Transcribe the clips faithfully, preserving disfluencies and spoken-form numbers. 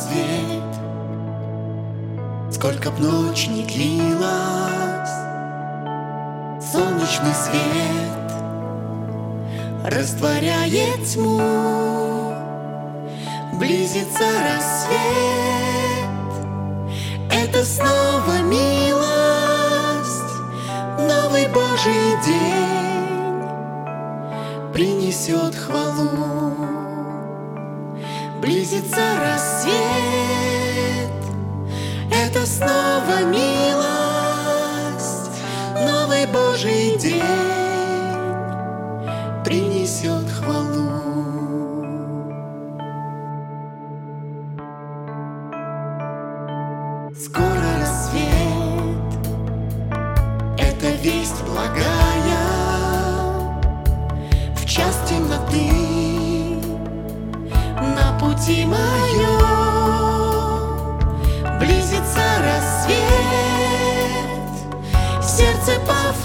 рассвет, сколько б ночь не длилась, солнечный свет растворяет тьму. Близится рассвет, это снова милость, новый Божий день принесет хвалу. Близится рассвет, это снова милость, новый Божий день принесет хвалу. Скоро рассвет, это весть благая, в час темноты на пути моем. Близится рассвет, сердце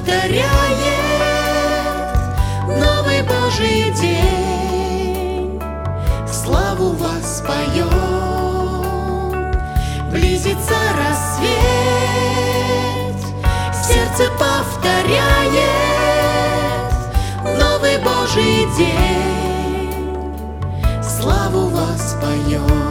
повторяет новый Божий день, славу воспоем. Близится рассвет, сердце повторяет новый Божий день, славу воспоем.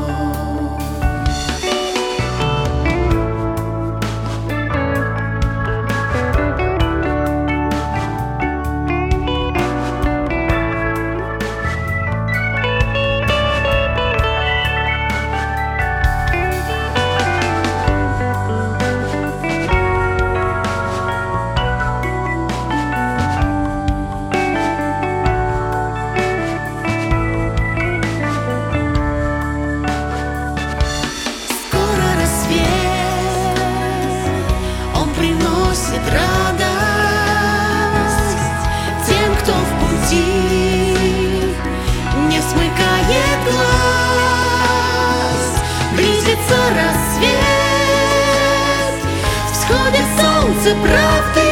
Радость тем, кто в пути не смыкает глаз. Близится рассвет, всходит солнце правды,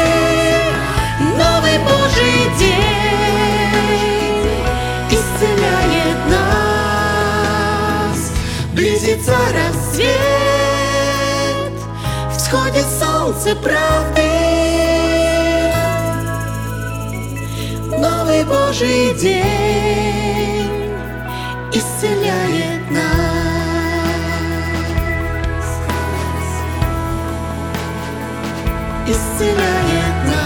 новый Божий день исцеляет нас. Близится рассвет, всходит солнце правды, новый Божий день исцеляет нас, исцеляет нас.